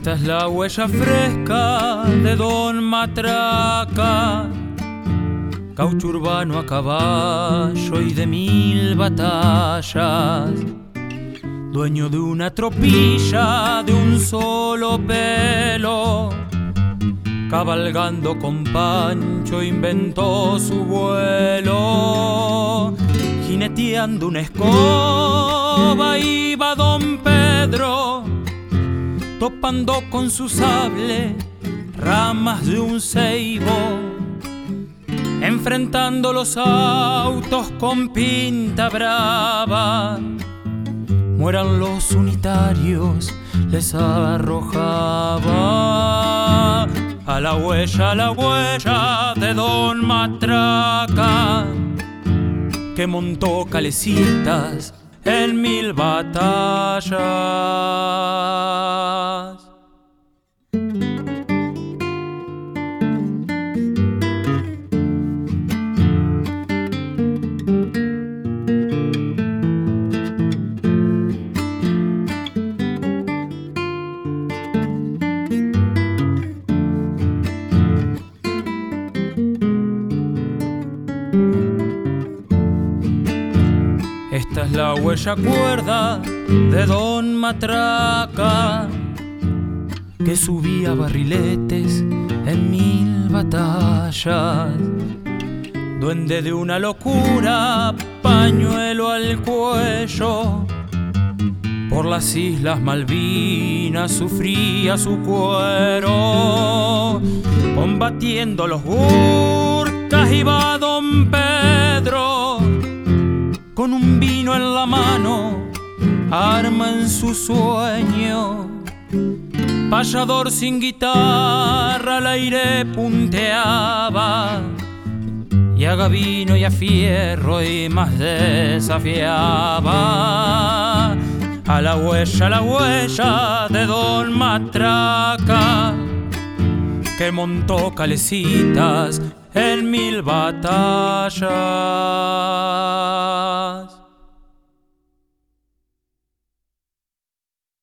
Esta es la huella fresca de Don Matraca, gaucho urbano a caballo y de 1000 batallas, dueño de una tropilla de un solo pelo. Cabalgando con Pancho inventó su vuelo, jineteando una escoba iba Don Pedro, topando con su sable ramas de un ceibo, enfrentando los autos con pinta brava. Mueran los unitarios, les arrojaba a la huella de Don Matraca, que montó calecitas en 1000 batallas. Esta es la huella cuerda de Don Matraca, que subía barriletes en 1000 batallas, duende de una locura, pañuelo al cuello. Por las Islas Malvinas sufría su cuero, combatiendo los Gurkas iba Don Pedro, con un vino en la mano, arma en su sueño. Payador sin guitarra al aire punteaba, y a Gavino y a Fierro y más desafiaba. A la huella de Don Matraca, que montó calecitas en 1000 batallas.